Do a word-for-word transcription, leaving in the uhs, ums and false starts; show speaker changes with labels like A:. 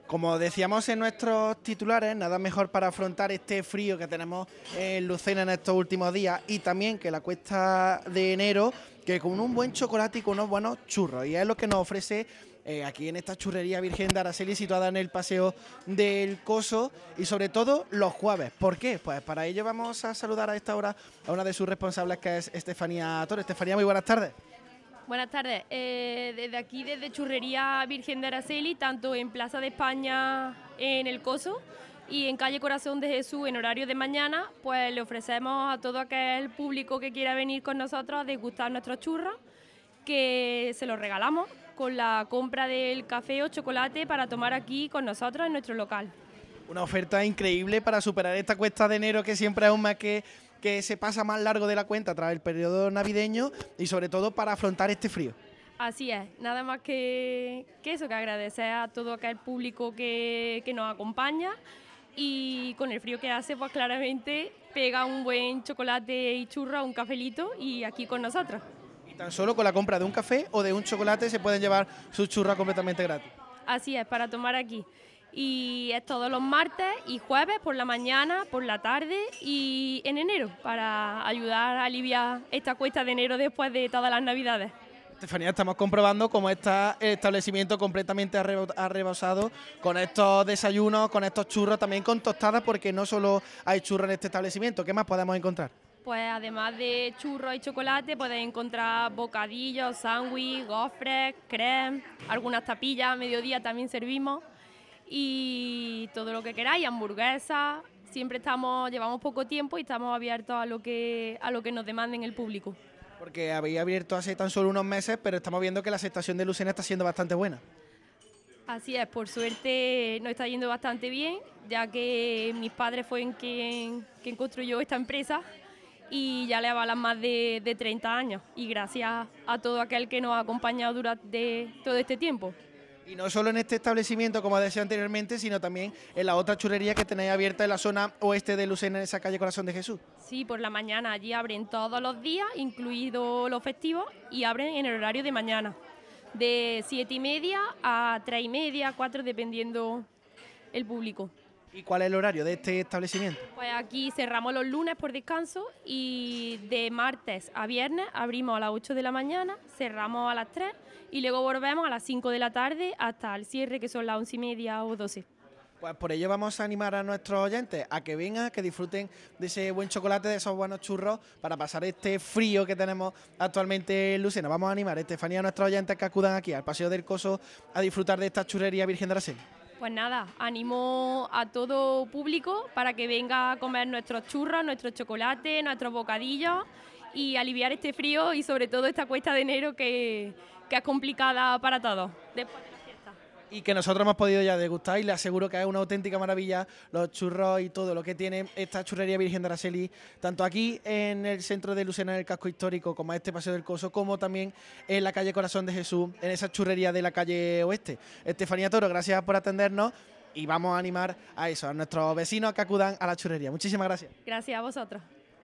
A: Como decíamos en nuestros titulares, nada mejor para afrontar este frío que tenemos en Lucena en estos últimos días y también que la cuesta de enero, que con un buen chocolate y con unos buenos churros. Y es lo que nos ofrece eh, aquí en esta churrería Virgen de Araceli, situada en el Paseo del Coso, y sobre todo los jueves. ¿Por qué? Pues para ello vamos a saludar a esta hora a una de sus responsables, que es Estefanía Torres. Estefanía, muy buenas tardes.
B: Buenas tardes. Eh, desde aquí, desde Churrería Virgen de Araceli, tanto en Plaza de España, en el Coso, y en calle Corazón de Jesús, en horario de mañana, pues le ofrecemos a todo aquel público que quiera venir con nosotros a degustar nuestros churros, que se los regalamos con la compra del café o chocolate para tomar aquí con nosotros en nuestro local.
A: Una oferta increíble para superar esta cuesta de enero, que siempre es un mes que, que se pasa más largo de la cuenta tras el periodo navideño, y sobre todo para afrontar este frío.
B: Así es, nada más que, que eso, que agradecer a todo aquel público que, que nos acompaña, y con el frío que hace, pues claramente pega un buen chocolate y churro, un cafelito, y aquí con nosotros.
A: Y tan solo con la compra de un café o de un chocolate se pueden llevar sus churros completamente gratis.
B: Así es, para tomar aquí. Y es todos los martes y jueves por la mañana, por la tarde y en enero, para ayudar a aliviar esta cuesta de enero después de todas las navidades.
A: Estefanía, estamos comprobando cómo está el establecimiento completamente arrebosado con estos desayunos, con estos churros, también con tostadas, porque no solo hay churros en este establecimiento. ¿Qué más podemos encontrar?
B: Pues además de churros y chocolate, podéis encontrar bocadillos, sándwich, gofres, creme, algunas tapillas, a mediodía también servimos, y todo lo que queráis, hamburguesas. Siempre estamos, llevamos poco tiempo y estamos abiertos a lo que, a lo que nos demanden el público.
A: Porque habéis abierto hace tan solo unos meses, pero estamos viendo que la aceptación de Lucena está siendo bastante buena.
B: Así es, por suerte nos está yendo bastante bien, ya que mis padres fueron quien, quien construyó esta empresa y ya le avalan más de, de treinta años, y gracias a todo aquel que nos ha acompañado durante todo este tiempo.
A: Y no solo en este establecimiento, como decía anteriormente, sino también en la otra churrería que tenéis abierta en la zona oeste de Lucena, en esa calle Corazón de Jesús.
B: Sí, por la mañana allí abren todos los días, incluidos los festivos, y abren en el horario de mañana, de siete y media a tres y media, cuatro, dependiendo el público.
A: ¿Y cuál es el horario de este establecimiento?
B: Pues aquí cerramos los lunes por descanso, y de martes a viernes abrimos a las ocho de la mañana, cerramos a las tres y luego volvemos a las cinco de la tarde hasta el cierre, que son las once y media o doce.
A: Pues por ello vamos a animar a nuestros oyentes a que vengan, que disfruten de ese buen chocolate, de esos buenos churros, para pasar este frío que tenemos actualmente en Lucena. Vamos a animar, Estefanía, a nuestros oyentes que acudan aquí al Paseo del Coso a disfrutar de esta churrería Virgen de Araceli.
B: Pues nada, animo a todo público para que venga a comer nuestros churros, nuestros chocolates, nuestros bocadillos, y aliviar este frío y sobre todo esta cuesta de enero que, que es complicada para todos después de la fiesta.
A: Y que nosotros hemos podido ya degustar, y les aseguro que es una auténtica maravilla los churros y todo lo que tiene esta churrería Virgen de Araceli, tanto aquí en el centro de Lucena, en el casco histórico, como a este Paseo del Coso, como también en la calle Corazón de Jesús, en esa churrería de la calle oeste. Estefanía Toro, gracias por atendernos, y vamos a animar a eso, a nuestros vecinos que acudan a la churrería. Muchísimas gracias.
B: Gracias a vosotros.